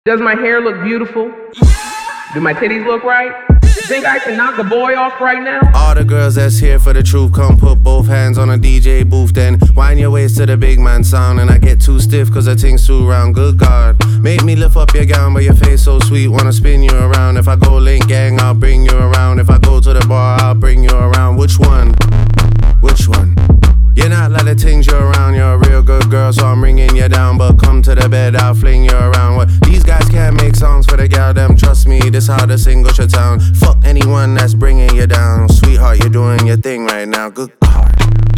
Does my hair look beautiful? Do my titties look right? Think I can knock a boy off right now? All the girls that's here for the truth, come put both hands on a DJ booth, then wind your waist to the big man sound. And I get too stiff cause the thing's too round. Good God, make me lift up your gown, but your face so sweet, wanna spin you around. If I go link gang, I'll bring you around. If I go to the bar, I'll bring you around. Which one? Which one? You're not like the things you're around. You're a real good girl, so I'm bringing you down. But come to the bed, I'll fling you around. What? These guys can't make songs for the gal, them. Trust me, this how the single should sound. Fuck anyone that's bringing you down. Sweetheart, you're doing your thing right now. Good God.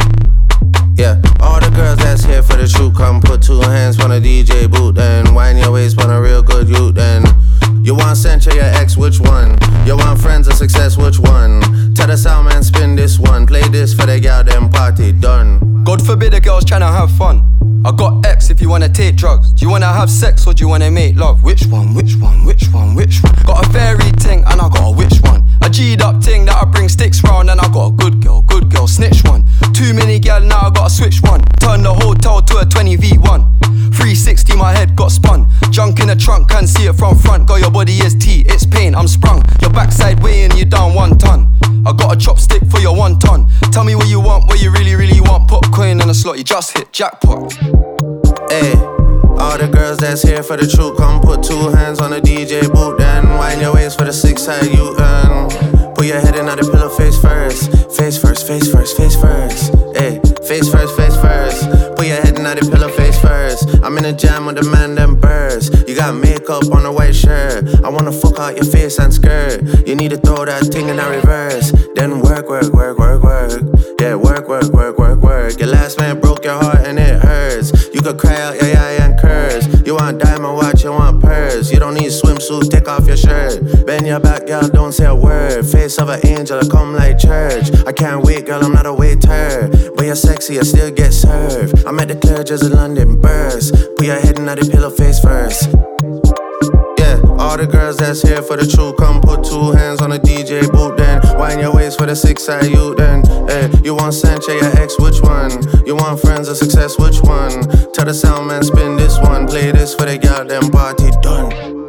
Yeah, all the girls that's here for the truth, come put two hands on a DJ boot, then wind your waist on a real good youth, then you want censure your ex, which one? You want friends of success, which one? Tell the sound man spin this one, play this for the gal, them party done. God forbid a girl's tryna have fun. I got X if you wanna take drugs. Do you wanna have sex or do you wanna make love? Which one, which one, which one, which one? Got a fairy ting and I got a which one? A G'd up ting that I bring sticks round, and I got a good girl, snitch one. Too many gal, now I gotta switch one. Turn the hotel to a 20v1. 360 my head got spun. Junk in the trunk, can't see it from front. Got your body is T, it's pain, I'm sprung. Your backside weighing you down 1 ton. I got a chopstick for your 1 ton. Tell me what you want, what you really, really want. Put coin in a slot, you just hit jackpot. Hey, all the girls that's here for the truth, come put two hands on the DJ boot, then wind your waist for the 6-side U-turn. Put your head in on the pillow face first. Face first, face first, face first. Hey, face first, face first. Put your head in on the pillow face first. I'm in a jam with the man, them birds. You got makeup on a white shirt. I wanna fuck out your face and skirt. You need to throw that thing in a reverse. Then work, work, work, work, work. Yeah, work, work, work, work, work. Your last man broke your heart and it hurts. You could cry out, yeah, yeah, and curse. You want diamond watch, you want purse. You don't need swimsuit, take off your shirt. Bend your back, girl, don't say a word. Face of an angel, come like church. I can't wait, girl, I'm not a waiter. But you're sexy, I still get served. I'm at the Clerges in London, burst. Put your head in the pillow face first. Yeah, all the girls that's here for the truth, come put two hands on the DJ boot, then wind your waist for the 6-side U, then hey, you want censure your ex, which one? You want friends of success, which one? Tell the sound man spin this one, play this for the gal, them party done.